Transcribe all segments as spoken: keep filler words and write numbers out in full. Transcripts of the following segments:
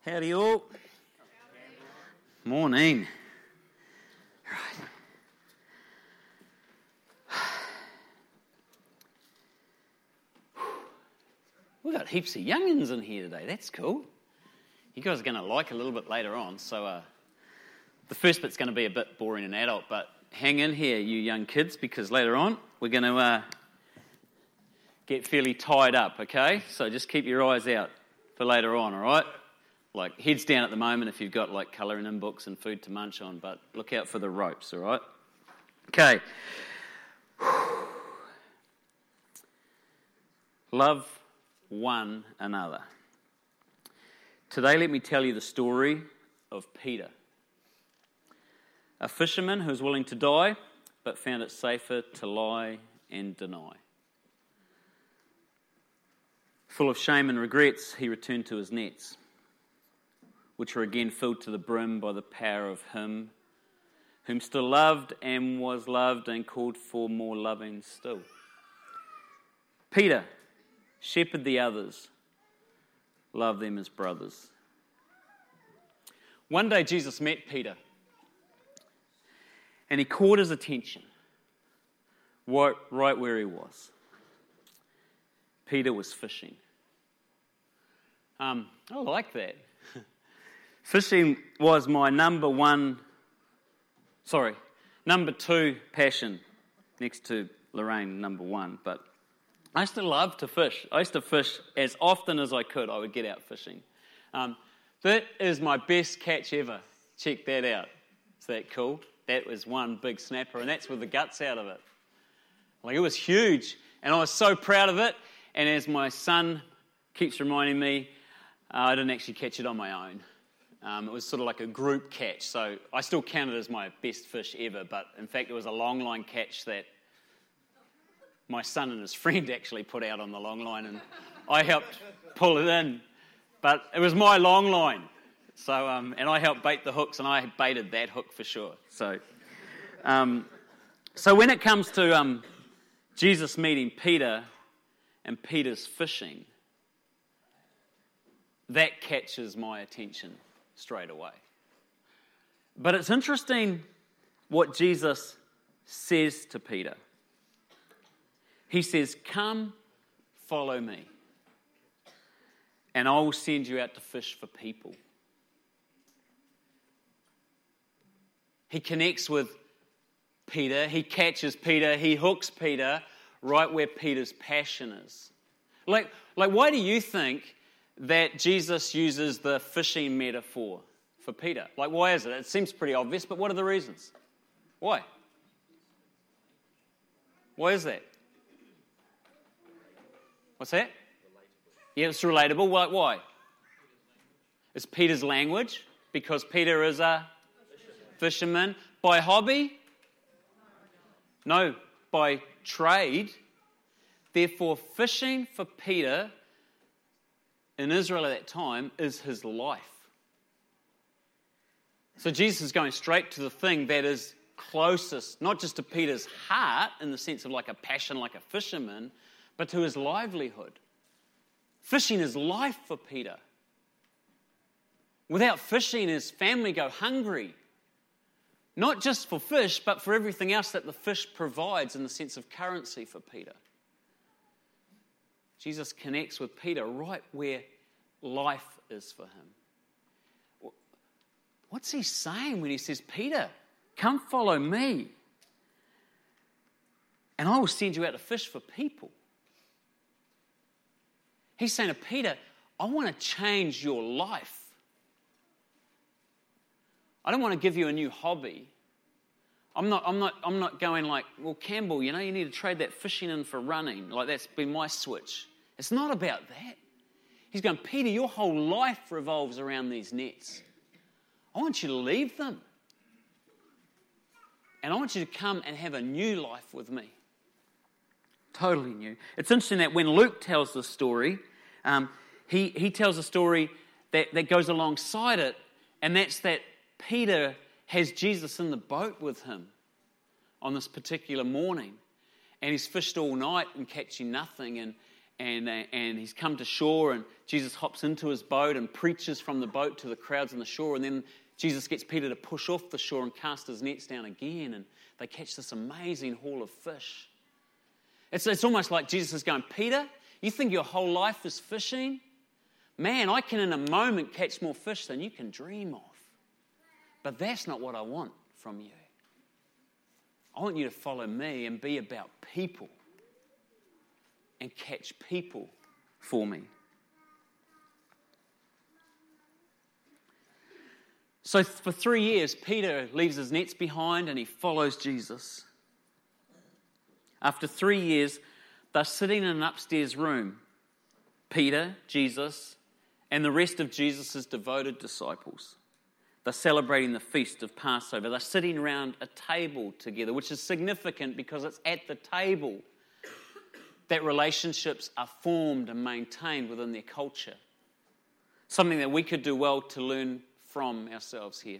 Howdy all. Morning. Right. We've got heaps of young'uns in here today. That's cool. You guys are going to like a little bit later on. So uh, the first bit's going to be a bit boring and adult, but hang in here, you young kids, because later on we're going to uh, get fairly tied up, okay? So just keep your eyes out for later on, all right? Like, heads down at the moment if you've got, like, colouring in books and food to munch on, but look out for the ropes, all right? Okay. Love one another. Today, let me tell you the story of Peter, a fisherman who was willing to die, but found it safer to lie and deny. Full of shame and regrets, he returned to his nets, which were again filled to the brim by the power of him whom still loved and was loved and called for more loving still. Peter, shepherd the others, love them as brothers. One day Jesus met Peter and he caught his attention right, right where he was. Peter was fishing. Um, I like that. Fishing was my number one, sorry, number two passion, next to Lorraine, number one. But I used to love to fish. I used to fish as often as I could. I would get out fishing. Um, that is my best catch ever. Check that out. Is that cool? That was one big snapper, and that's with the guts out of it. Like, it was huge, and I was so proud of it. And as my son keeps reminding me, uh, I didn't actually catch it on my own. Um, it was sort of like a group catch, so I still count it as my best fish ever, but in fact it was a long line catch that my son and his friend actually put out on the long line, and I helped pull it in, but it was my long line, so um, and I helped bait the hooks, and I baited that hook for sure. So, um, so when it comes to um, Jesus meeting Peter and Peter's fishing, that catches my attention straight away. But it's interesting what Jesus says to Peter. He says, "Come, follow me, and I will send you out to fish for people." He connects with Peter, he catches Peter, he hooks Peter right where Peter's passion is. Like, like why do you think that Jesus uses the fishing metaphor for Peter? Like, why is it? It seems pretty obvious, but what are the reasons? Why? Why is that? What's that? Yeah, it's relatable. Why? Why? It's Peter's language, because Peter is a fisherman. By hobby? No, by trade. Therefore, fishing for Peter in Israel at that time is his life. So Jesus is going straight to the thing that is closest, not just to Peter's heart in the sense of like a passion like a fisherman, but to his livelihood. Fishing is life for Peter. Without fishing, his family go hungry. Not just for fish, but for everything else that the fish provides in the sense of currency for Peter. Jesus connects with Peter right where life is for him. What's he saying when he says, "Peter, come follow me, and I will send you out to fish for people"? He's saying to Peter, I want to change your life. I don't want to give you a new hobby. I'm not, I'm not, I'm not going like, well, Campbell, you know, you need to trade that fishing in for running. Like, that's been my switch. It's not about that. He's going, Peter, your whole life revolves around these nets. I want you to leave them. And I want you to come and have a new life with me. Totally new. It's interesting that when Luke tells the story, um, he, he tells a story that, that goes alongside it, and that's that Peter has Jesus in the boat with him on this particular morning. And he's fished all night and catching nothing. And, and, uh, and he's come to shore, and Jesus hops into his boat and preaches from the boat to the crowds on the shore, and then Jesus gets Peter to push off the shore and cast his nets down again, and they catch this amazing haul of fish. It's, it's almost like Jesus is going, Peter, you think your whole life is fishing? Man, I can in a moment catch more fish than you can dream of. But that's not what I want from you. I want you to follow me and be about people and catch people for me. So for three years, Peter leaves his nets behind and he follows Jesus. After three years, they're sitting in an upstairs room. Peter, Jesus, and the rest of Jesus' devoted disciples. They're celebrating the feast of Passover. They're sitting around a table together, which is significant because it's at the table that relationships are formed and maintained within their culture. Something that we could do well to learn from ourselves here.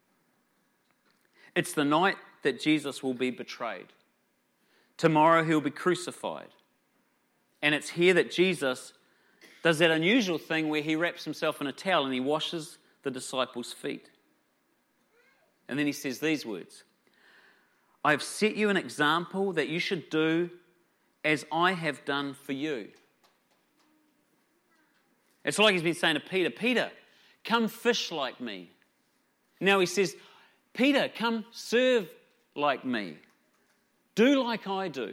It's the night that Jesus will be betrayed. Tomorrow he'll be crucified. And it's here that Jesus does that unusual thing where he wraps himself in a towel and he washes the disciples' feet. And then he says these words, I have set you an example that you should do as I have done for you. It's like he's been saying to Peter, Peter, come fish like me. Now he says, Peter, come serve like me. Do like I do.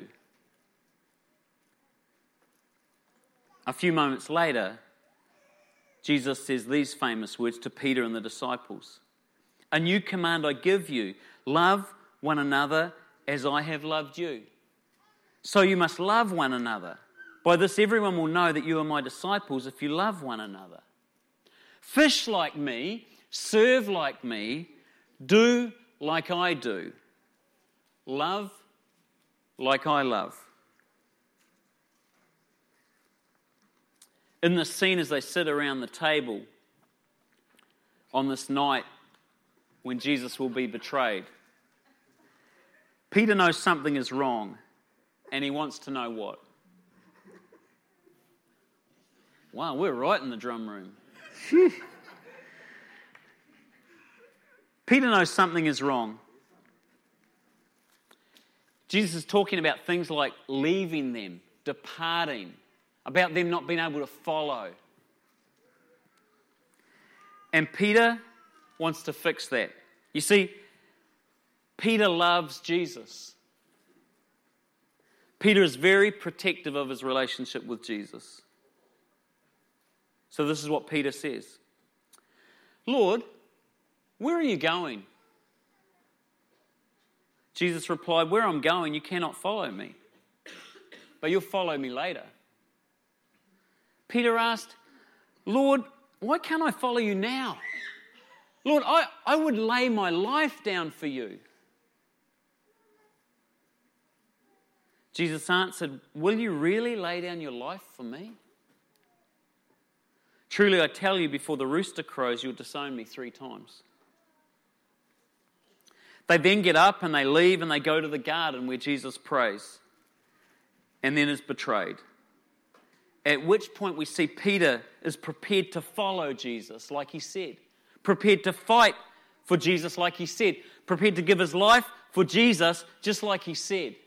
A few moments later, Jesus says these famous words to Peter and the disciples. A new command I give you, love one another as I have loved you. So you must love one another. By this everyone will know that you are my disciples if you love one another. Fish like me, serve like me, do like I do. Love like I love. In this scene as they sit around the table on this night when Jesus will be betrayed, Peter knows something is wrong and he wants to know what. Wow, we're right in the drum room. Peter knows something is wrong. Jesus is talking about things like leaving them, departing, about them not being able to follow. And Peter wants to fix that. You see, Peter loves Jesus. Peter is very protective of his relationship with Jesus. So this is what Peter says. Lord, where are you going? Jesus replied, where I'm going, you cannot follow me, but you'll follow me later. Peter asked, Lord, why can't I follow you now? Lord, I, I would lay my life down for you. Jesus answered, will you really lay down your life for me? Truly I tell you, before the rooster crows, you'll disown me three times. They then get up and they leave and they go to the garden where Jesus prays and then is betrayed. At which point we see Peter is prepared to follow Jesus like he said. Prepared to fight for Jesus like he said. Prepared to give his life for Jesus just like he said.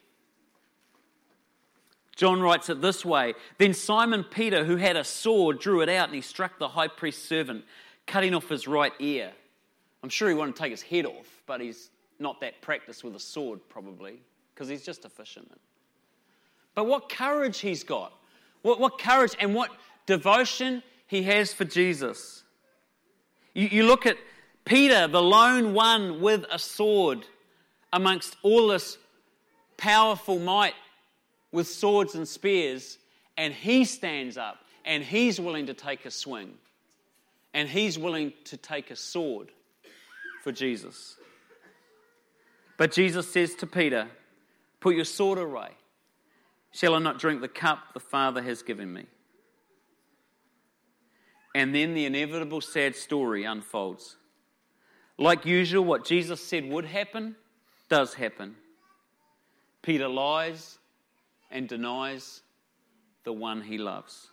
John writes it this way. Then Simon Peter, who had a sword, drew it out and he struck the high priest's servant, cutting off his right ear. I'm sure he wanted to take his head off, but he's not that practiced with a sword probably, because he's just a fisherman. But what courage he's got. What, what courage and what devotion he has for Jesus. You, you look at Peter, the lone one with a sword amongst all this powerful might with swords and spears, and he stands up and he's willing to take a swing and he's willing to take a sword for Jesus. But Jesus says to Peter, put your sword away. Shall I not drink the cup the Father has given me? And then the inevitable sad story unfolds. Like usual, what Jesus said would happen, does happen. Peter lies and denies the one he loves.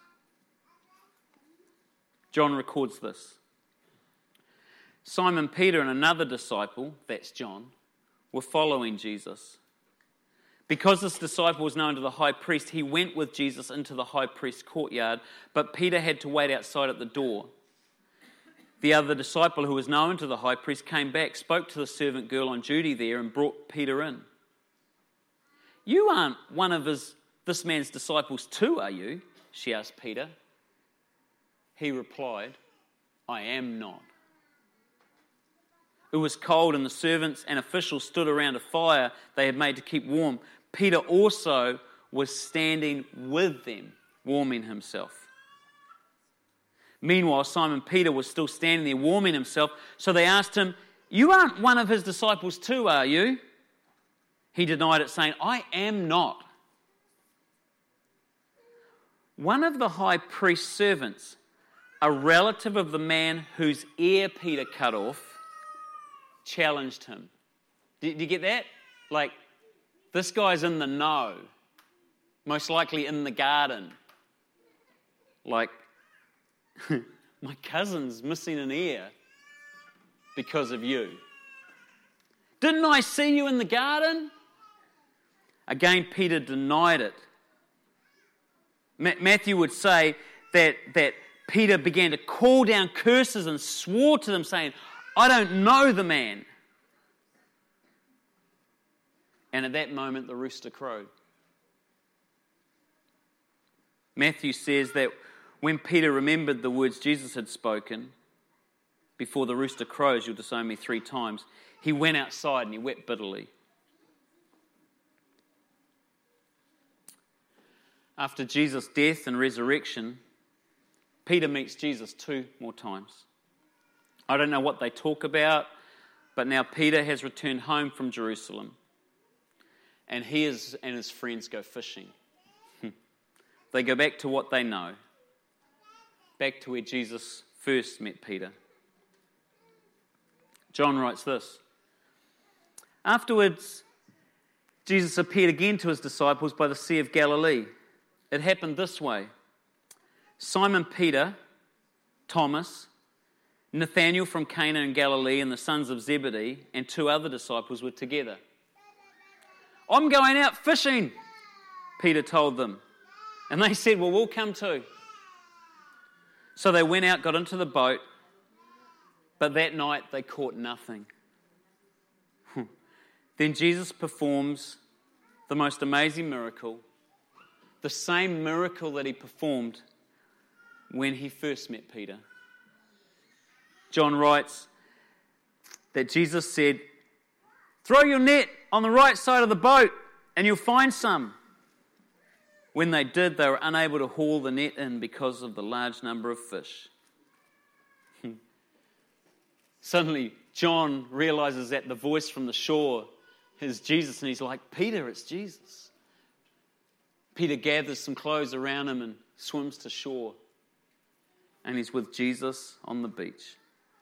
John records this. Simon Peter and another disciple, that's John, were following Jesus. Because this disciple was known to the high priest, he went with Jesus into the high priest's courtyard, but Peter had to wait outside at the door. The other disciple who was known to the high priest came back, spoke to the servant girl on duty there, and brought Peter in. "You aren't one of his, this man's disciples too, are you?" she asked Peter. He replied, "I am not." It was cold, and the servants and officials stood around a fire they had made to keep warm. Peter also was standing with them, warming himself. Meanwhile, Simon Peter was still standing there warming himself, so they asked him, "You aren't one of his disciples too, are you?" He denied it, saying, "I am not." One of the high priest's servants, a relative of the man whose ear Peter cut off, challenged him. Did you get that? Like, this guy's in the know, most likely in the garden. Like, my cousin's missing an ear because of you. Didn't I see you in the garden? Again, Peter denied it. Matthew would say that, that Peter began to call down curses and swore to them, saying, "I don't know the man." And at that moment, the rooster crowed. Matthew says that when Peter remembered the words Jesus had spoken, "Before the rooster crows, you'll disown me three times," he went outside and he wept bitterly. After Jesus' death and resurrection, Peter meets Jesus two more times. I don't know what they talk about, but now Peter has returned home from Jerusalem, and he is, and his friends go fishing. They go back to what they know, back to where Jesus first met Peter. John writes this. Afterwards, Jesus appeared again to his disciples by the Sea of Galilee. It happened this way. Simon Peter, Thomas, Nathanael from Cana in Galilee, and the sons of Zebedee, and two other disciples were together. "I'm going out fishing," Peter told them. And they said, "Well, we'll come too." So they went out, got into the boat, but that night they caught nothing. Then Jesus performs the most amazing miracle, the same miracle that he performed when he first met Peter. John writes that Jesus said, "Throw your net on the right side of the boat and you'll find some." When they did, they were unable to haul the net in because of the large number of fish. Suddenly, John realizes that the voice from the shore is Jesus, and he's like, "Peter, it's Jesus." Peter gathers some clothes around him and swims to shore, and he's with Jesus on the beach.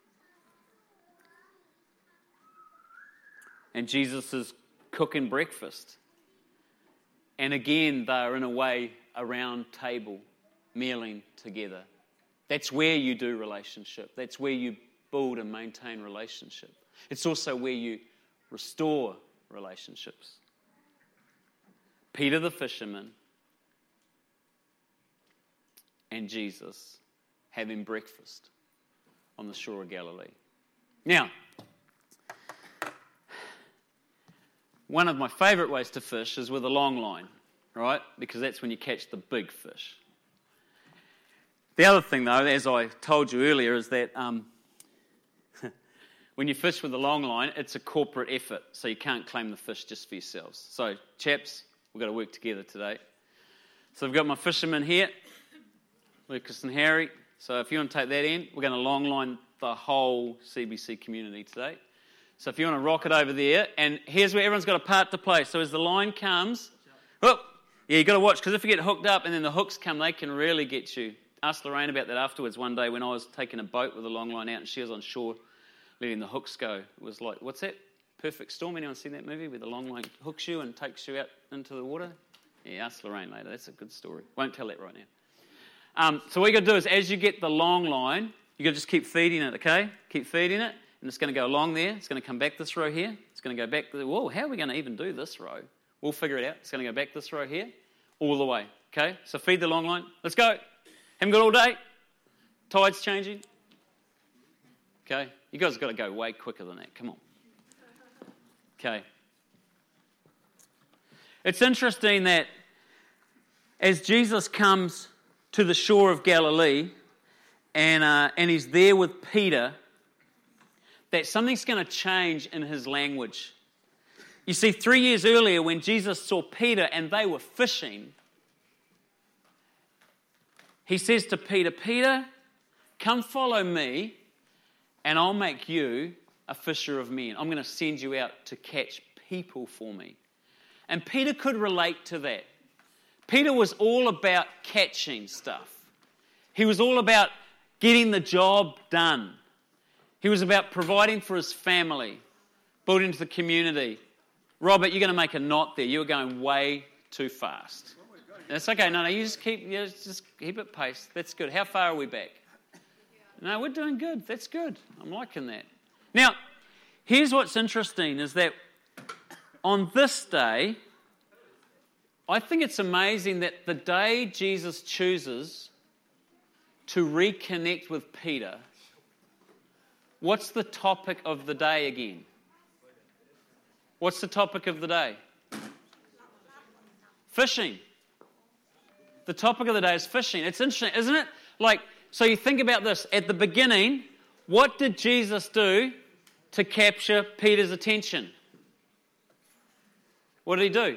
And Jesus is cooking breakfast. And again, they are in a way a round table, mealing together. That's where you do relationship. That's where you build and maintain relationship. It's also where you restore relationships. Peter the fisherman and Jesus having breakfast on the shore of Galilee. Now, one of my favourite ways to fish is with a long line, right? Because that's when you catch the big fish. The other thing, though, as I told you earlier, is that um, when you fish with a long line, it's a corporate effort, so you can't claim the fish just for yourselves. So, chaps, we've got to work together today. So I've got my fishermen here, Lucas and Harry. So if you want to take that in, we're going to long line the whole C B C community today. So if you want to rock it over there, and here's where everyone's got a part to play. So as the line comes, oh, yeah, you've got to watch, because if you get hooked up and then the hooks come, they can really get you. Asked Lorraine about that afterwards one day when I was taking a boat with a long line out and she was on shore letting the hooks go. It was like, what's that? Perfect Storm. Anyone seen that movie where the long line hooks you and takes you out into the water? Yeah, ask Lorraine later. That's a good story. Won't tell that right now. Um, so what you got to do is, as you get the long line, you got to just keep feeding it, okay? Keep feeding it, and it's going to go along there. It's going to come back this row here. It's going to go back. The, whoa, how are we going to even do this row? We'll figure it out. It's going to go back this row here, all the way, okay? So feed the long line. Let's go. Haven't got all day. Tide's changing. Okay? You guys have got to go way quicker than that. Come on. Okay. It's interesting that as Jesus comes to the shore of Galilee and, uh, and he's there with Peter, that something's going to change in his language. You see, three years earlier when Jesus saw Peter and they were fishing, he says to Peter, Peter, come follow me and I'll make you a fisher of men. I'm going to send you out to catch people for me. And Peter could relate to that. Peter was all about catching stuff. He was all about getting the job done. He was about providing for his family, building into the community. Robert, you're going to make a knot there. You're going way too fast. That's okay. No, no, you just keep, you just keep it pace. That's good. How far are we back? No, we're doing good. That's good. I'm liking that. Now, here's what's interesting is that on this day, I think it's amazing that the day Jesus chooses to reconnect with Peter, what's the topic of the day again? What's the topic of the day? Fishing. The topic of the day is fishing. It's interesting, isn't it? Like, so you think about this. At the beginning, what did Jesus do to capture Peter's attention? What did he do?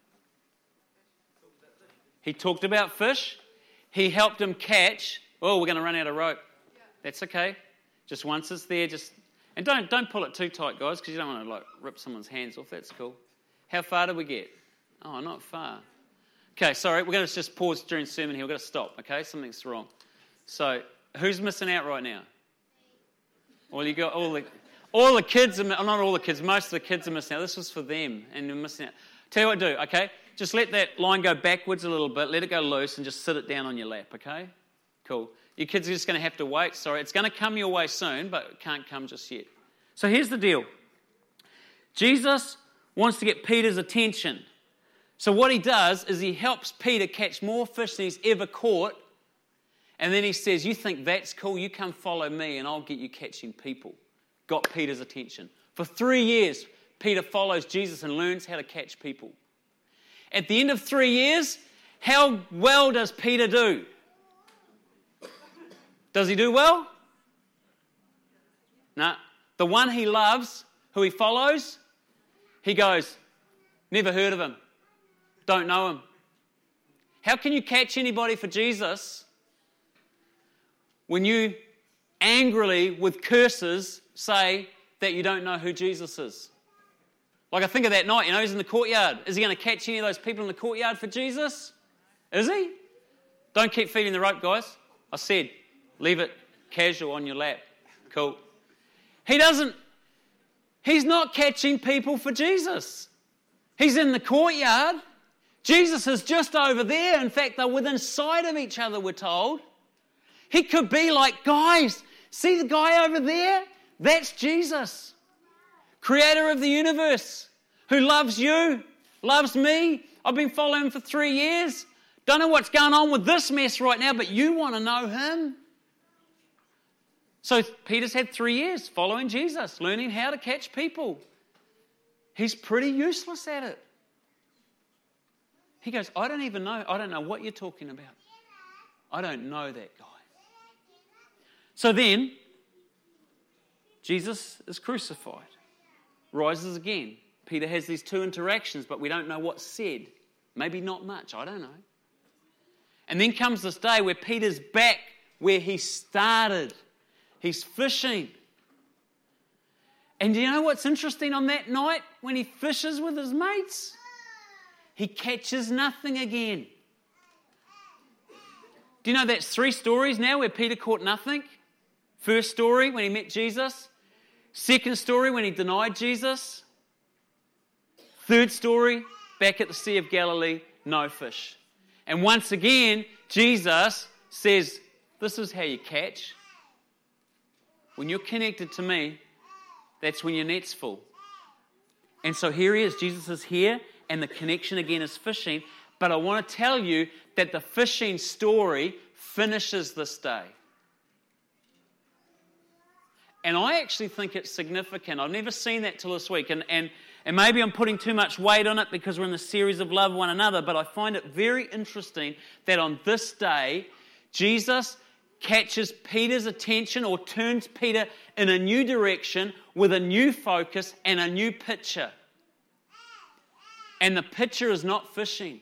He talked about fish. He helped him catch. Oh, we're going to run out of rope. That's okay. Just once it's there, just and don't don't pull it too tight, guys, because you don't want to like rip someone's hands off. That's cool. How far did we get? Oh, not far. Okay, sorry. We're going to just pause during sermon here. We've got to stop. Okay, something's wrong. So, who's missing out right now? Well, you got all the all the kids. Are, not all the kids. Most of the kids are missing out. This was for them, and they're missing out. Tell you what to do. Okay, just let that line go backwards a little bit. Let it go loose, and just sit it down on your lap. Okay, cool. Your kids are just going to have to wait. Sorry, it's going to come your way soon, but it can't come just yet. So here's the deal. Jesus wants to get Peter's attention. So what he does is he helps Peter catch more fish than he's ever caught. And then he says, you think that's cool? You come follow me and I'll get you catching people. Got Peter's attention. For three years, Peter follows Jesus and learns how to catch people. At the end of three years, how well does Peter do? Does he do well? No. The one he loves, who he follows, he goes, never heard of him. Don't know him. How can you catch anybody for Jesus when you angrily, with curses, say that you don't know who Jesus is? Like I think of that night, you know, he's in the courtyard. Is he going to catch any of those people in the courtyard for Jesus? Is he? Don't keep feeding the rope, guys. I said, leave it casual on your lap. Cool. He doesn't, he's not catching people for Jesus. He's in the courtyard. Jesus is just over there. In fact, they're within sight of each other, we're told. He could be like, guys, see the guy over there? That's Jesus, creator of the universe, who loves you, loves me. I've been following him for three years. Don't know what's going on with this mess right now, but you want to know him. So Peter's had three years following Jesus, learning how to catch people. He's pretty useless at it. He goes, I don't even know. I don't know what you're talking about. I don't know that guy. So then, Jesus is crucified, rises again. Peter has these two interactions, but we don't know what's said. Maybe not much. I don't know. And then comes this day where Peter's back where he started. He's fishing. And do you know what's interesting on that night when he fishes with his mates? He catches nothing again. Do you know that's three stories now where Peter caught nothing? First story when he met Jesus. Second story when he denied Jesus. Third story back at the Sea of Galilee. no fish. And once again, Jesus says, this is how you catch. When you're connected to me, that's when your net's full. And so here he is. Jesus is here, and the connection again is fishing. But I want to tell you that the fishing story finishes this day. And I actually think it's significant. I've never seen that till this week. And, and, and maybe I'm putting too much weight on it because we're in the series of love one another. But I find it very interesting that on this day, Jesus catches Peter's attention or turns Peter in a new direction with a new focus and a new picture. And the picture is not fishing.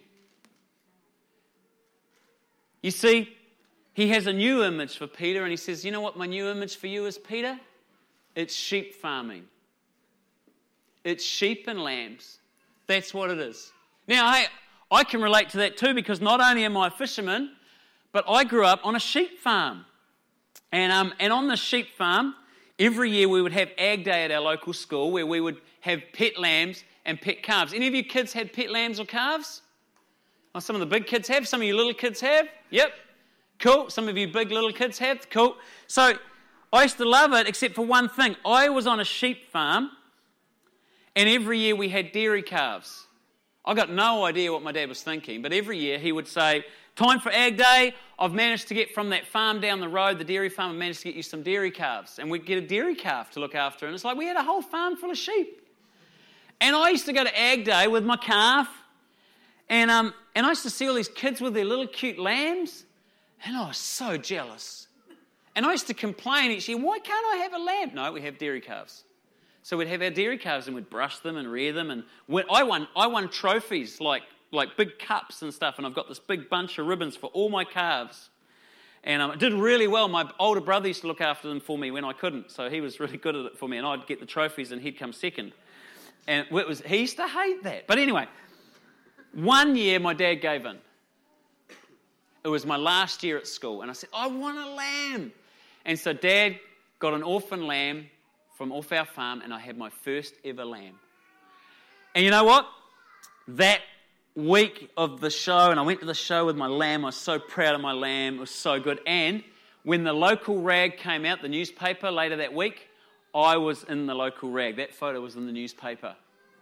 You see, he has a new image for Peter, and he says, you know what my new image for you is, Peter? It's sheep farming. It's sheep and lambs. That's what it is. Now, hey, I can relate to that too, because not only am I a fisherman, but I grew up on a sheep farm. And, um, and on the sheep farm, every year we would have Ag Day at our local school where we would have pet lambs and pet calves. Any of you kids had pet lambs or calves? Oh, some of the big kids have. Some of you little kids have. Yep. Cool. Some of you big little kids have. Cool. So I used to love it except for one thing. I was on a sheep farm and every year we had dairy calves. I got no idea what my dad was thinking, but every year he would say, time for Ag Day, I've managed to get from that farm down the road, the dairy farm, I've managed to get you some dairy calves. And we'd get a dairy calf to look after. And it's like we had a whole farm full of sheep. And I used to go to Ag Day with my calf. And um, and I used to see all these kids with their little cute lambs. And I was so jealous. And I used to complain each year, why can't I have a lamb? No, we have dairy calves. So we'd have our dairy calves and we'd brush them and rear them. And when, I won I won trophies like, like big cups and stuff. And I've got this big bunch of ribbons for all my calves. And um, I did really well. My older brother used to look after them for me when I couldn't. So he was really good at it for me. And I'd get the trophies and he'd come second. And it was he used to hate that. But anyway, one year my dad gave in. It was my last year at school. And I said, I want a lamb. And so Dad got an orphan lamb from off our farm, and I had my first ever lamb. And you know what? That week of the show, and I went to the show with my lamb. I was so proud of my lamb. It was so good. And when the local rag came out, the newspaper, later that week, I was in the local rag. That photo was in the newspaper.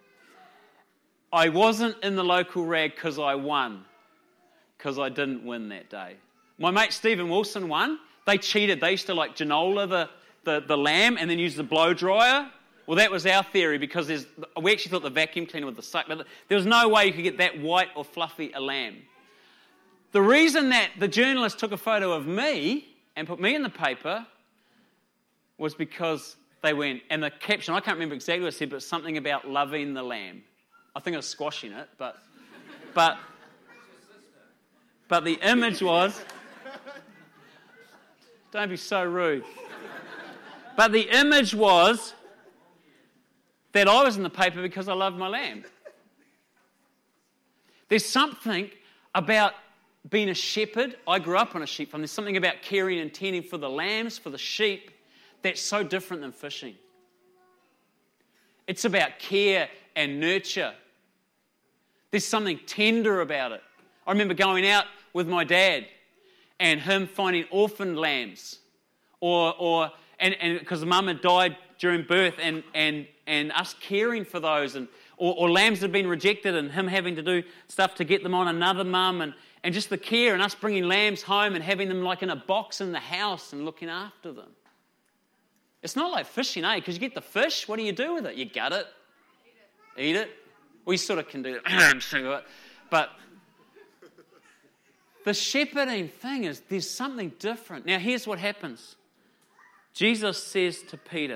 I wasn't in the local rag because I won, because I didn't win that day. My mate Stephen Wilson won. They cheated. They used to like Ginola the, the, the lamb and then use the blow dryer. Well, that was our theory because there's, we actually thought the vacuum cleaner would the suck, but there was no way you could get that white or fluffy a lamb. The reason that the journalist took a photo of me and put me in the paper was because they went, and the caption, I can't remember exactly what it said, but something about loving the lamb. I think I was squashing it, but but but the image was, don't be so rude. But the image was that I was in the paper because I loved my lamb. There's something about being a shepherd. I grew up on a sheep farm. There's something about caring and tending for the lambs, for the sheep, that's so different than fishing. It's about care and nurture. There's something tender about it. I remember going out with my dad and him finding orphaned lambs, or or and and because mum had died during birth, and and and us caring for those, and or, or lambs that had been rejected, and him having to do stuff to get them on another mum, and and just the care, and us bringing lambs home and having them like in a box in the house and looking after them. It's not like fishing, eh? Because you get the fish, what do you do with it? You gut it, eat it. Eat it. We sort of can do it, but the shepherding thing is there's something different. Now, here's what happens. Jesus says to Peter,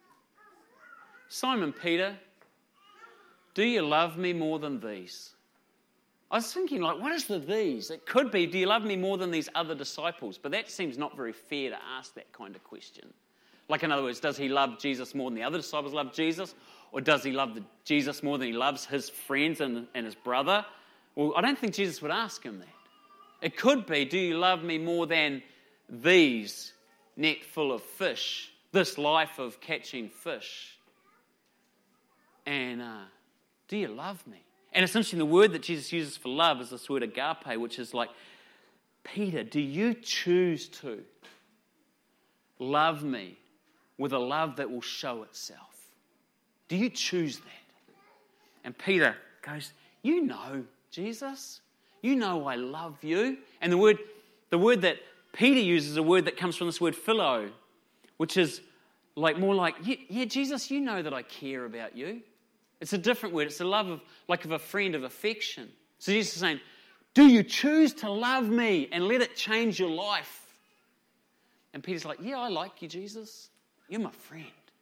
Simon Peter, do you love me more than these? I was thinking, like, what is the these? It could be, do you love me more than these other disciples? But that seems not very fair to ask that kind of question. Like, in other words, does he love Jesus more than the other disciples love Jesus? Or does he love the Jesus more than he loves his friends and, and his brother? Well, I don't think Jesus would ask him that. It could be, do you love me more than these net full of fish, this life of catching fish? And uh, do you love me? And it's interesting, the word that Jesus uses for love is this word agape, which is like, Peter, do you choose to love me with a love that will show itself? Do you choose that? And Peter goes, you know, Jesus, you know I love you. And the word, the word that Peter uses is a word that comes from this word philo, which is like more like, yeah, yeah, Jesus, you know that I care about you. It's a different word. It's the love of, like of a friend, of affection. So Jesus is saying, do you choose to love me and let it change your life? And Peter's like, yeah, I like you, Jesus. You're my friend.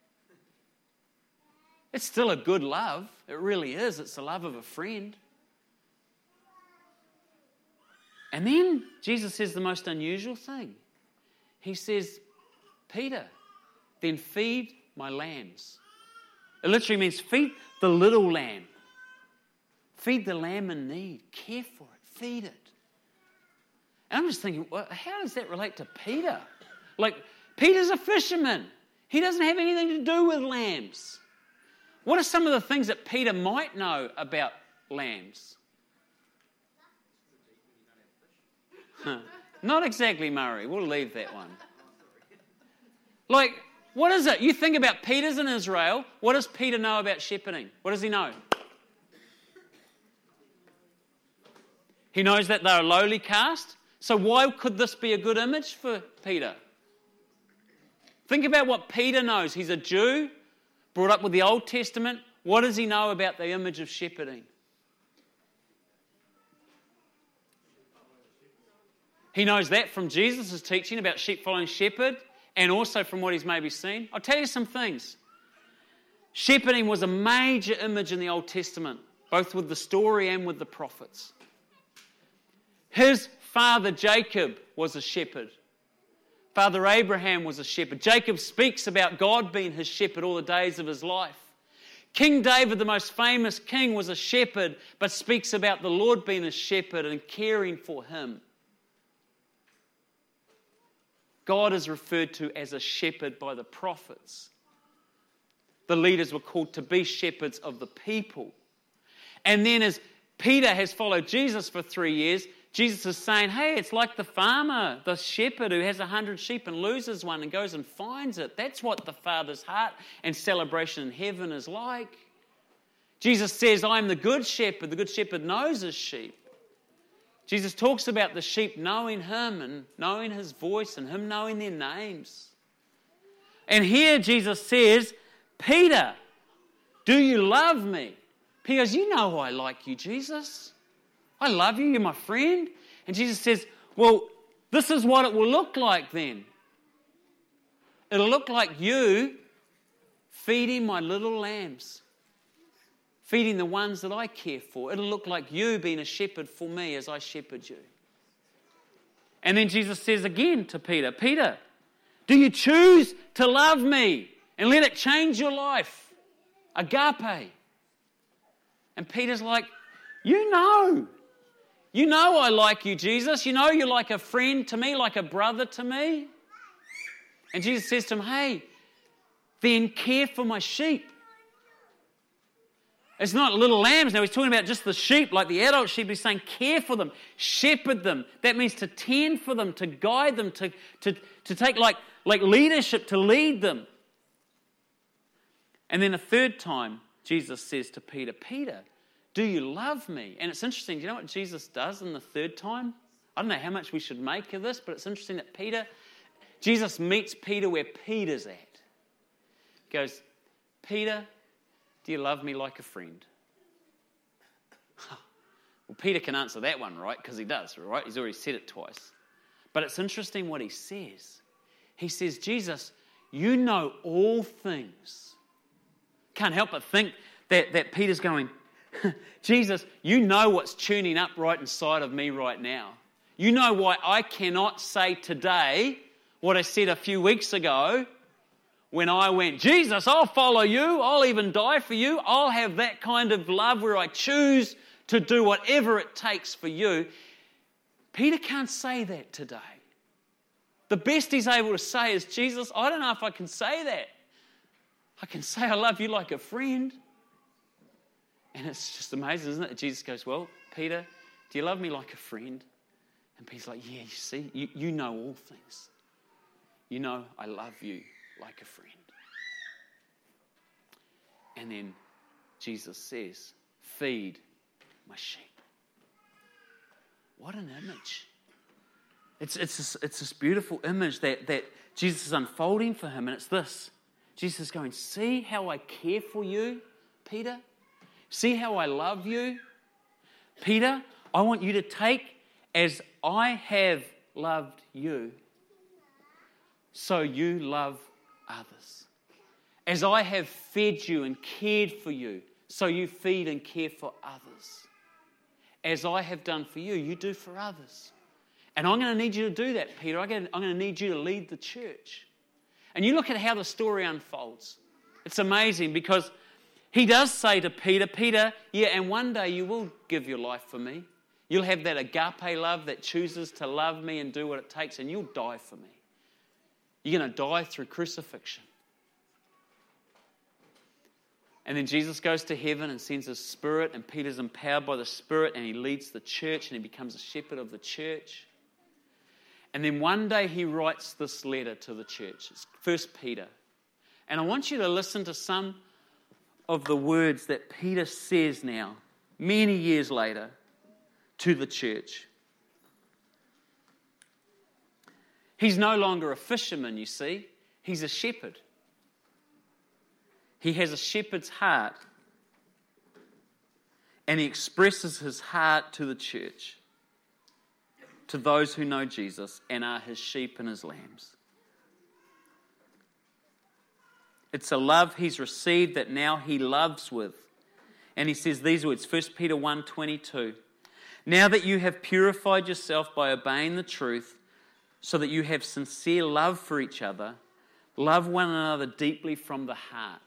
It's still a good love. It really is. It's the love of a friend. And then Jesus says the most unusual thing. He says, Peter, then feed my lambs. It literally means feed the little lamb. Feed the lamb in need. Care for it. Feed it. And I'm just thinking, well, how does that relate to Peter? Like, Peter's a fisherman. He doesn't have anything to do with lambs. What are some of the things that Peter might know about lambs? Huh. Not exactly, Murray. We'll leave that one. Like, what is it? You think about Peter's in Israel. What does Peter know about shepherding? What does he know? He knows that they're a lowly caste. So why could this be a good image for Peter? Think about what Peter knows. He's a Jew, brought up with the Old Testament. What does he know about the image of shepherding? He knows that from Jesus' teaching about sheep following shepherd, and also from what he's maybe seen. I'll tell you some things. Shepherding was a major image in the Old Testament, both with the story and with the prophets. His father Jacob was a shepherd. Father Abraham was a shepherd. Jacob speaks about God being his shepherd all the days of his life. King David, the most famous king, was a shepherd, but speaks about the Lord being a shepherd and caring for him. God is referred to as a shepherd by the prophets. The leaders were called to be shepherds of the people. And then as Peter has followed Jesus for three years, Jesus is saying, hey, it's like the farmer, the shepherd who has a hundred sheep and loses one and goes and finds it. That's what the Father's heart and celebration in heaven is like. Jesus says, I'm the good shepherd. The good shepherd knows his sheep. Jesus talks about the sheep knowing him and knowing his voice and him knowing their names. And here Jesus says, Peter, do you love me? Peter goes, you know I like you, Jesus. I love you, you're my friend. And Jesus says, well, this is what it will look like then. It'll look like you feeding my little lambs. Feeding the ones that I care for. It'll look like you being a shepherd for me as I shepherd you. And then Jesus says again to Peter, Peter, do you choose to love me and let it change your life? Agape. And Peter's like, you know. You know I like you, Jesus. You know you're like a friend to me, like a brother to me. And Jesus says to him, hey, then care for my sheep. It's not little lambs. Now he's talking about just the sheep, like the adult sheep. He's saying care for them, shepherd them. That means to tend for them, to guide them, to, to, to take like, like leadership, to lead them. And then a third time, Jesus says to Peter, Peter, do you love me? And it's interesting. Do you know what Jesus does in the third time? I don't know how much we should make of this, but it's interesting that Peter, Jesus meets Peter where Peter's at. He goes, Peter, do you love me like a friend? Well, Peter can answer that one, right? Because he does, right? He's already said it twice. But it's interesting what he says. He says, Jesus, you know all things. Can't help but think that, that Peter's going, Jesus, you know what's tuning up right inside of me right now. You know why I cannot say today what I said a few weeks ago when I went, Jesus, I'll follow you. I'll even die for you. I'll have that kind of love where I choose to do whatever it takes for you. Peter can't say that today. The best he's able to say is, Jesus, I don't know if I can say that. I can say I love you like a friend. And it's just amazing, isn't it? Jesus goes, well, Peter, do you love me like a friend? And Peter's like, yeah, you see, you, you know all things. You know I love you like a friend. And then Jesus says, feed my sheep. What an image. It's, it's, this, it's this beautiful image that, that Jesus is unfolding for him, and it's this. Jesus is going, see how I care for you, Peter? See how I love you? Peter, I want you to take as I have loved you, so you love others. As I have fed you and cared for you, so you feed and care for others. As I have done for you, you do for others. And I'm going to need you to do that, Peter. I'm going to need you to lead the church. And you look at how the story unfolds. It's amazing because he does say to Peter, Peter, yeah, and one day you will give your life for me. You'll have that agape love that chooses to love me and do what it takes, and you'll die for me. You're going to die through crucifixion. And then Jesus goes to heaven and sends his Spirit, and Peter's empowered by the Spirit, and he leads the church, and he becomes a shepherd of the church. And then one day he writes this letter to the church. It's First Peter. And I want you to listen to some of the words that Peter says now, many years later, to the church. He's no longer a fisherman, you see. He's a shepherd. He has a shepherd's heart. And he expresses his heart to the church, to those who know Jesus and are his sheep and his lambs. It's a love he's received that now he loves with. And he says these words, First Peter one twenty-two. Now that you have purified yourself by obeying the truth, so that you have sincere love for each other, love one another deeply from the heart.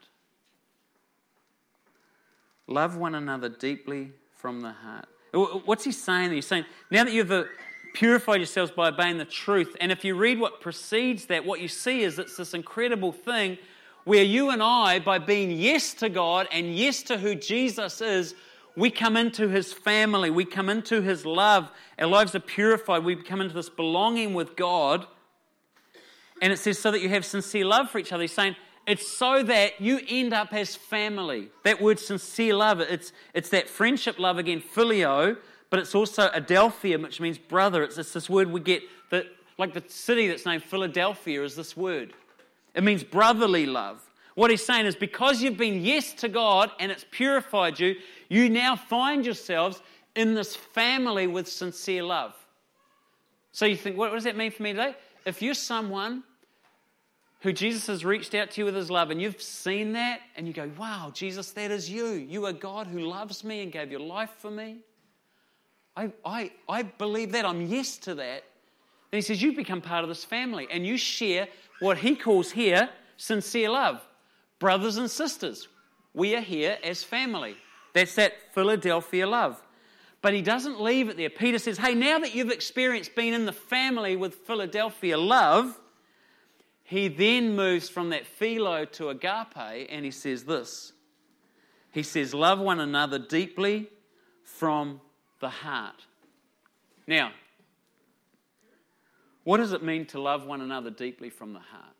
Love one another deeply from the heart. What's he saying? He's saying, now that you've purified yourselves by obeying the truth, and if you read what precedes that, what you see is it's this incredible thing where you and I, by being yes to God and yes to who Jesus is, we come into his family, we come into his love, our lives are purified, we come into this belonging with God. And it says, so that you have sincere love for each other. He's saying, it's so that you end up as family. That word sincere love, it's, it's that friendship love again, phileo, but it's also adelphia, which means brother. It's, it's this word we get, that, like the city that's named Philadelphia is this word. It means brotherly love. What he's saying is because you've been yes to God and it's purified you, you now find yourselves in this family with sincere love. So you think, what does that mean for me today? If you're someone who Jesus has reached out to you with his love and you've seen that and you go, wow, Jesus, that is you. You are God who loves me and gave your life for me. I, I, I believe that. I'm yes to that. Then he says, you become part of this family and you share what he calls here sincere love. Brothers and sisters, we are here as family. That's that Philadelphia love. But he doesn't leave it there. Peter says, hey, now that you've experienced being in the family with Philadelphia love, he then moves from that philo to agape, and he says this. He says, love one another deeply from the heart. Now, what does it mean to love one another deeply from the heart?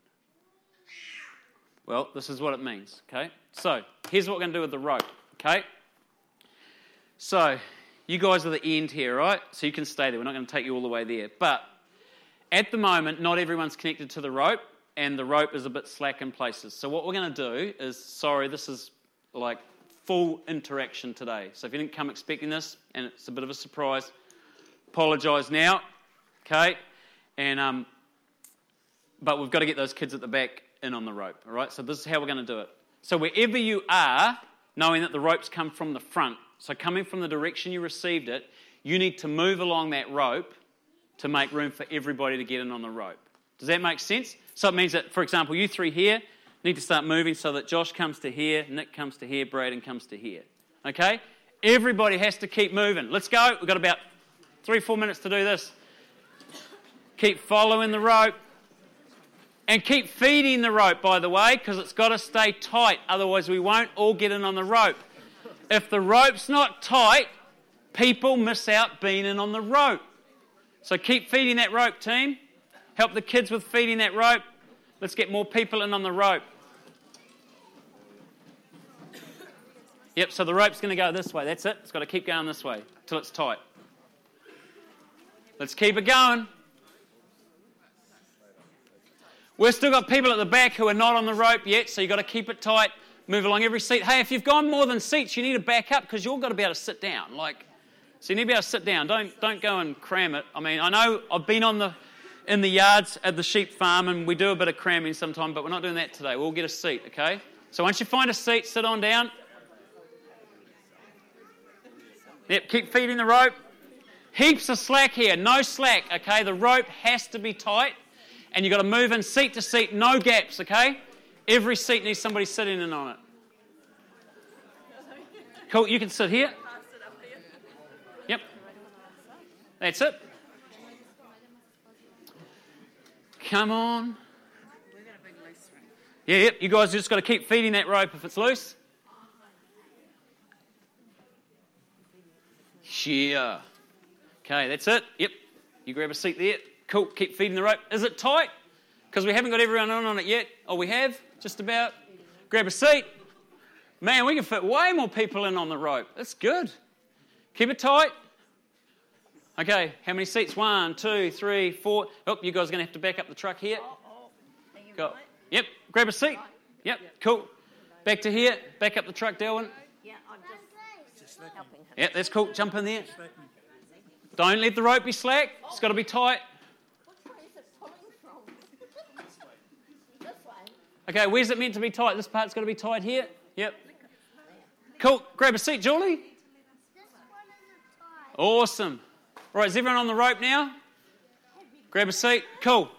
Well, this is what it means, okay? So, here's what we're going to do with the rope, okay? So, you guys are the end here, right? So you can stay there. We're not going to take you all the way there. But at the moment, not everyone's connected to the rope, and the rope is a bit slack in places. So what we're going to do is, sorry, this is like full interaction today. So if you didn't come expecting this, and it's a bit of a surprise, apologise now, okay? And um, but we've got to get those kids at the back in on the rope, all right? So this is how we're going to do it. So wherever you are, knowing that the ropes come from the front, so coming from the direction you received it, you need to move along that rope to make room for everybody to get in on the rope. Does that make sense? So it means that, for example, you three here need to start moving so that Josh comes to here, Nick comes to here, Braden comes to here. Okay? Everybody has to keep moving. Let's go. We've got about three, four minutes to do this. Keep following the rope. And keep feeding the rope, by the way, because it's got to stay tight. Otherwise, we won't all get in on the rope. if the rope's not tight, people miss out being in on the rope. So keep feeding that rope, team. Help the kids with feeding that rope. Let's get more people in on the rope. Yep, so the rope's going to go this way. That's it. It's got to keep going this way till it's tight. Let's keep it going. We've still got people at the back who are not on the rope yet, so you've got to keep it tight. Move along every seat. Hey, if you've gone more than seats, you need to back up because you've got to be able to sit down. Like, so you need to be able to sit down. Don't don't go and cram it. I mean, I know I've been on the in the yards at the sheep farm and we do a bit of cramming sometimes, but we're not doing that today. We'll get a seat, okay? So once you find a seat, sit on down. Yep, keep feeding the rope. Heaps of slack here. No slack, okay? The rope has to be tight and you've got to move in seat to seat. No gaps, okay? Every seat needs somebody sitting in on it. Cool, you can sit here. Yep. That's it. Come on. Yeah, yep, you guys just got to keep feeding that rope if it's loose. Yeah. Okay, that's it. Yep. You grab a seat there. Cool, keep feeding the rope. Is it tight? Because we haven't got everyone on on it yet. Oh, we have? Just about. Grab a seat. Man, we can fit way more people in on the rope. That's good. Keep it tight. Okay, how many seats? One, two, three, four. Oh, you guys are going to have to back up the truck here. Go. Yep, grab a seat. Yep, cool. Back to here. Back up the truck, Delwyn. Yeah, I'm just helping him. Yep, that's cool. Jump in there. Don't let the rope be slack. It's got to be tight. Which way is it pulling from? This way. Okay, where's it meant to be tight? This part's got to be tight here. Yep. Cool. Grab a seat, Julie. Awesome. All right, is everyone on the rope now? Grab a seat. Cool.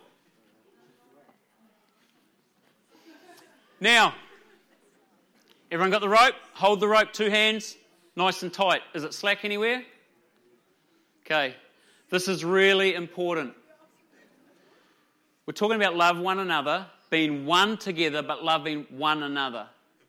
Now, everyone got the rope? Hold the rope, two hands, nice and tight. Is it slack anywhere? Okay. This is really important. We're talking about love one another, being one together, but loving one another.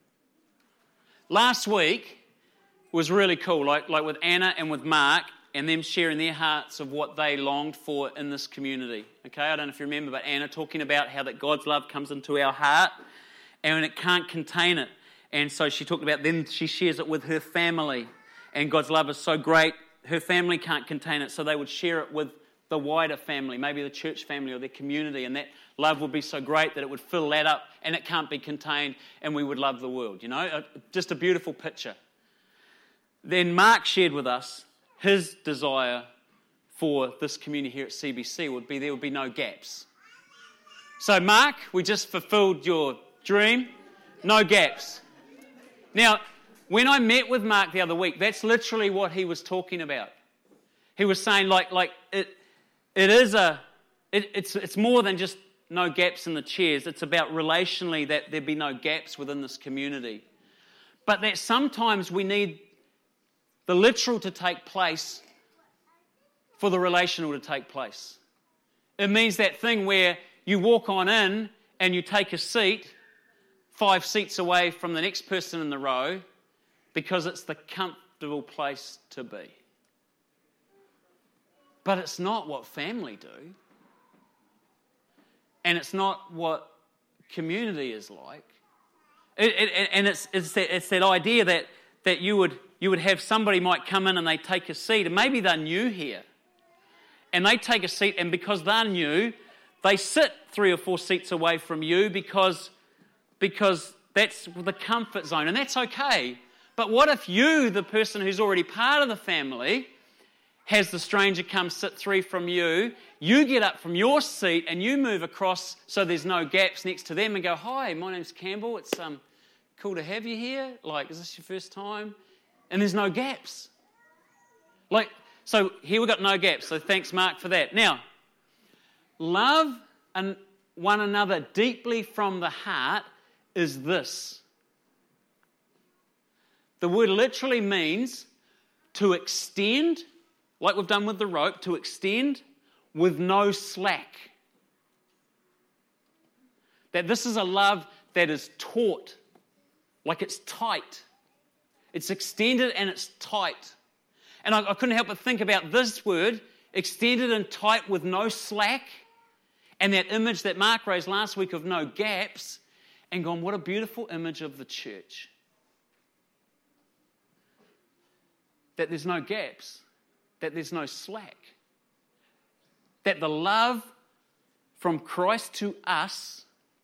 Last week was really cool, like, like with Anna and with Mark, and them sharing their hearts of what they longed for in this community. Okay, I don't know if you remember, but Anna talking about how that God's love comes into our heart and it can't contain it. And so she talked about, then she shares it with her family. And God's love is so great, her family can't contain it, so they would share it with the wider family, maybe the church family or their community, and that love would be so great that it would fill that up and it can't be contained and we would love the world, you know? Just a beautiful picture. Then Mark shared with us his desire for this community here at C B C would be there would be no gaps. So Mark, we just fulfilled your dream, no gaps. Now, when I met with Mark the other week, that's literally what he was talking about. He was saying like like it it is a it, it's it's more than just no gaps in the chairs. It's about relationally that there be no gaps within this community. But that sometimes we need the literal to take place for the relational to take place. It means that thing where you walk on in and you take a seat five seats away from the next person in the row because it's the comfortable place to be. But it's not what family do. And it's not what community is like. It, it, and it's, it's, that, it's that idea that, that you would you would have somebody might come in and they take a seat, and maybe they're new here. And they take a seat, and because they're new, they sit three or four seats away from you because, because that's the comfort zone, and that's okay. But what if you, the person who's already part of the family, has the stranger come sit three from you, you get up from your seat and you move across so there's no gaps next to them and go, hi, my name's Campbell, it's um, cool to have you here. Like, is this your first time? And there's no gaps. Like, so here we've got no gaps, so thanks Mark for that. Now, love and one another deeply from the heart is this. The word literally means to extend, like we've done with the rope, to extend with no slack. That this is a love that is taut, like it's tight. It's extended and it's tight. And I, I couldn't help but think about this word, extended and tight with no slack, and that image that Mark raised last week of no gaps, and gone, what a beautiful image of the church. That there's no gaps, that there's no slack, that the love from Christ to us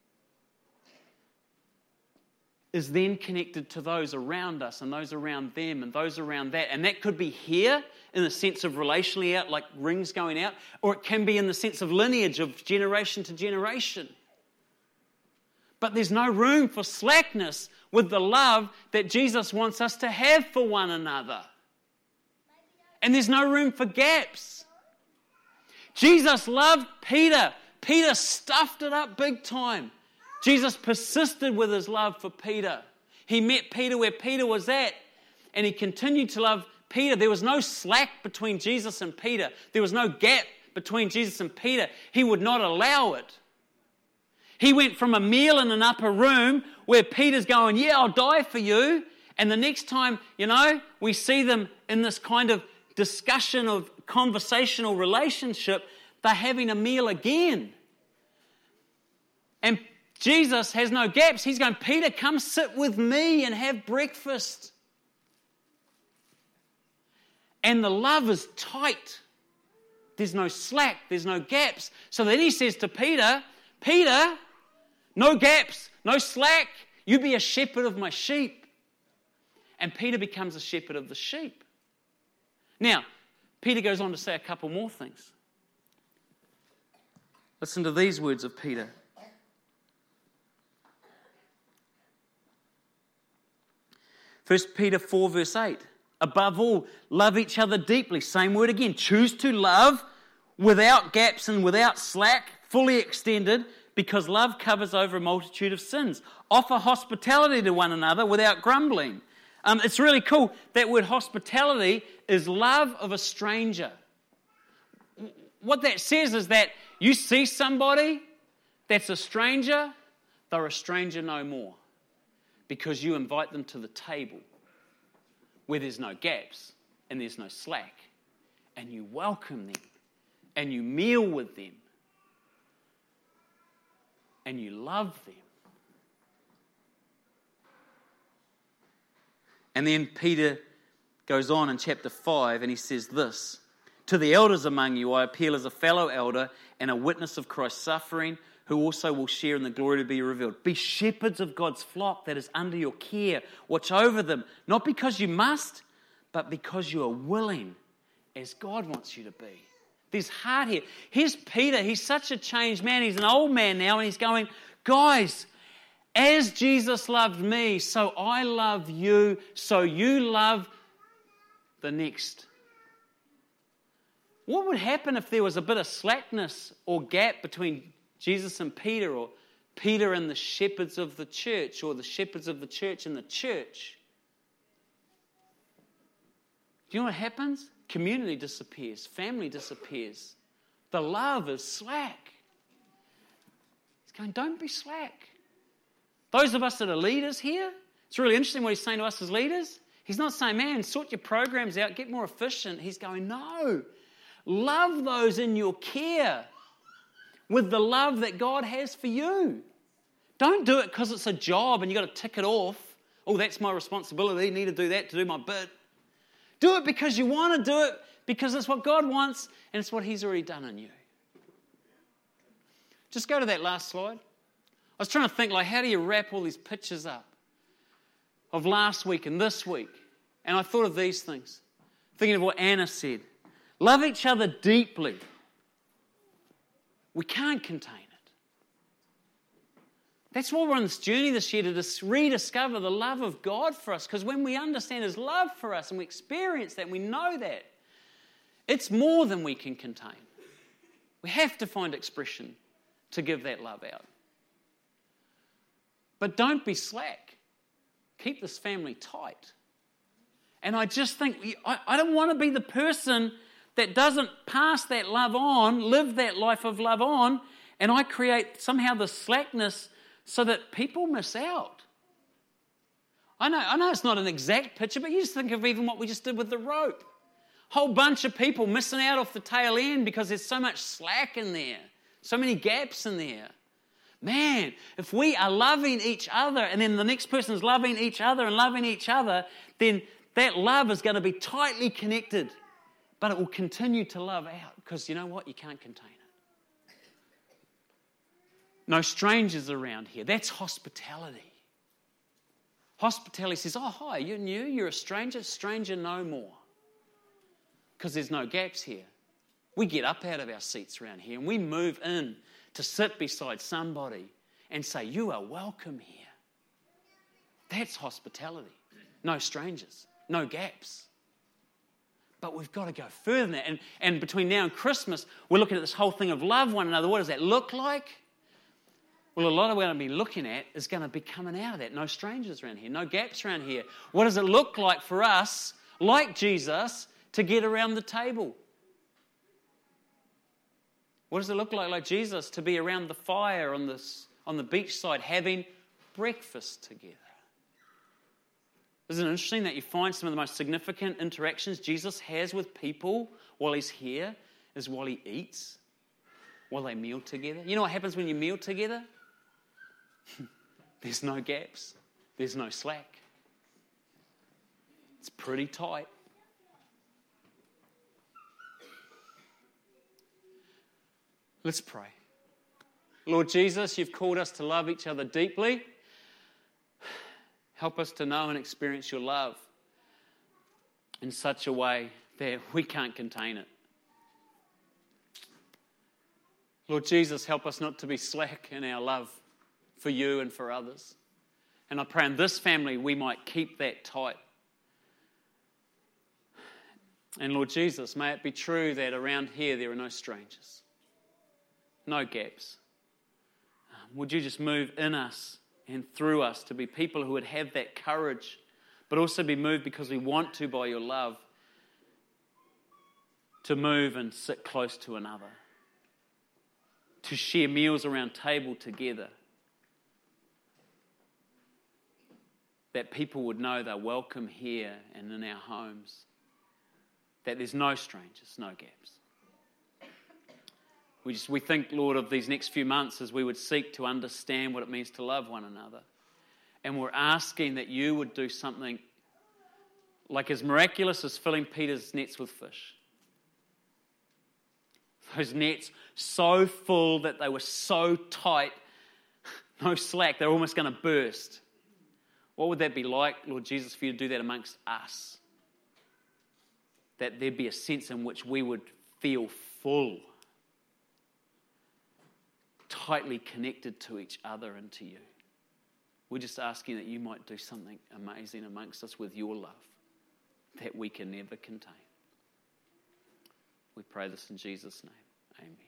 is then connected to those around us and those around them and those around that. And that could be here in the sense of relationally out, like rings going out, or it can be in the sense of lineage of generation to generation. But there's no room for slackness with the love that Jesus wants us to have for one another. And there's no room for gaps. Jesus loved Peter. Peter stuffed it up big time. Jesus persisted with his love for Peter. He met Peter where Peter was at, and he continued to love Peter. There was no slack between Jesus and Peter. There was no gap between Jesus and Peter. He would not allow it. He went from a meal in an upper room where Peter's going, yeah, I'll die for you. And the next time, you know, we see them in this kind of discussion of conversational relationship, they're having a meal again. And Jesus has no gaps. He's going, Peter, come sit with me and have breakfast. And the love is tight. There's no slack. There's no gaps. So then he says to Peter, Peter, no gaps, no slack. You be a shepherd of my sheep. And Peter becomes a shepherd of the sheep. Now, Peter goes on to say a couple more things. Listen to these words of Peter. First Peter four verse eight. Above all, love each other deeply. Same word again. Choose to love without gaps and without slack, fully extended, because love covers over a multitude of sins. Offer hospitality to one another without grumbling. Um, it's really cool. That word hospitality is love of a stranger. What that says is that you see somebody that's a stranger, they're a stranger no more. Because you invite them to the table where there's no gaps and there's no slack. And you welcome them. And you meal with them. And you love them. And then Peter goes on in chapter five and he says this. To the elders among you I appeal as a fellow elder and a witness of Christ's suffering, who also will share in the glory to be revealed. Be shepherds of God's flock that is under your care. Watch over them, not because you must, but because you are willing, as God wants you to be. There's heart here. Here's Peter. He's such a changed man. He's an old man now, and he's going, guys, as Jesus loved me, so I love you, so you love the next. What would happen if there was a bit of slackness or gap between Jesus and Peter, or Peter and the shepherds of the church, or the shepherds of the church and the church? Do you know what happens? Community disappears. Family disappears. The love is slack. He's going, don't be slack. Those of us that are leaders here, it's really interesting what he's saying to us as leaders. He's not saying, man, sort your programs out, get more efficient. He's going, no. Love those in your care with the love that God has for you. Don't do it because it's a job and you've got to tick it off. Oh, that's my responsibility. I need to do that to do my bit. Do it because you want to do it, because it's what God wants and it's what He's already done in you. Just go to that last slide. I was trying to think, like, how do you wrap all these pictures up of last week and this week? And I thought of these things. Thinking of what Anna said. Love each other deeply. We can't contain it. That's why we're on this journey this year, to just rediscover the love of God for us. Because when we understand His love for us and we experience that and we know that, it's more than we can contain. We have to find expression to give that love out. But don't be slack. Keep this family tight. And I just think, I, I don't want to be the person that doesn't pass that love on, live that life of love on, and I create somehow the slackness so that people miss out. I know, I know it's not an exact picture, but you just think of even what we just did with the rope. Whole bunch of people missing out off the tail end because there's so much slack in there, so many gaps in there. Man, if we are loving each other and then the next person is loving each other and loving each other, then that love is going to be tightly connected. But it will continue to love out because you know what? You can't contain it. No strangers around here. That's hospitality. Hospitality says, oh, hi, you're new, you're a stranger. Stranger no more. Because there's no gaps here. We get up out of our seats around here and we move in to sit beside somebody and say, you are welcome here. That's hospitality. No strangers, no gaps. But we've got to go further than that. And, and between now and Christmas, we're looking at this whole thing of love one another. What does that look like? Well, a lot of what we're going to be looking at is going to be coming out of that. No strangers around here, no gaps around here. What does it look like for us, like Jesus, to get around the table? What does it look like, like Jesus, to be around the fire on this on the beachside having breakfast together? Isn't it interesting that you find some of the most significant interactions Jesus has with people while he's here is while he eats, while they meal together? You know what happens when you meal together? There's no gaps. There's no slack. It's pretty tight. Let's pray. Lord Jesus, you've called us to love each other deeply. Help us to know and experience your love in such a way that we can't contain it. Lord Jesus, help us not to be slack in our love for you and for others. And I pray in this family we might keep that tight. And Lord Jesus, may it be true that around here there are no strangers. No gaps. Um, would you just move in us and through us to be people who would have that courage, but also be moved because we want to by your love, to move and sit close to another, to share meals around table together, that people would know they're welcome here and in our homes, that there's no strangers, no gaps. We just we think, Lord, of these next few months as we would seek to understand what it means to love one another. And we're asking that you would do something like as miraculous as filling Peter's nets with fish. Those nets so full that they were so tight, no slack, they're almost going to burst. What would that be like, Lord Jesus, for you to do that amongst us? That there'd be a sense in which we would feel full, tightly connected to each other and to you. We're just asking that you might do something amazing amongst us with your love that we can never contain. We pray this in Jesus' name. Amen.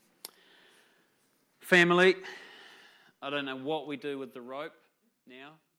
Family, I don't know what we do with the rope now.